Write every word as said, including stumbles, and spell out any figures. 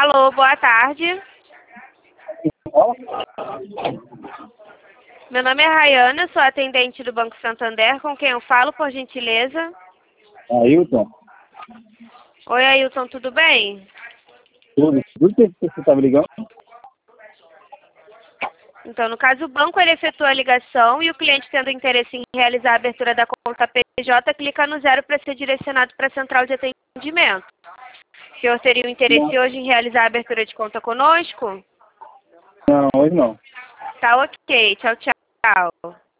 Alô, boa tarde. Meu nome é Rayana, sou atendente do Banco Santander, com quem eu falo, por gentileza? Ailton? Oi, Ailton, tudo bem? Tudo. Do que você estava ligando? Então, no caso, o banco ele efetua a ligação e o cliente tendo interesse em realizar a abertura da conta P J, clica no zero para ser direcionado para a central de atendimento. O senhor teria o interesse Não, hoje em realizar a abertura de conta conosco? não, hoje não. Tá ok, tchau, tchau.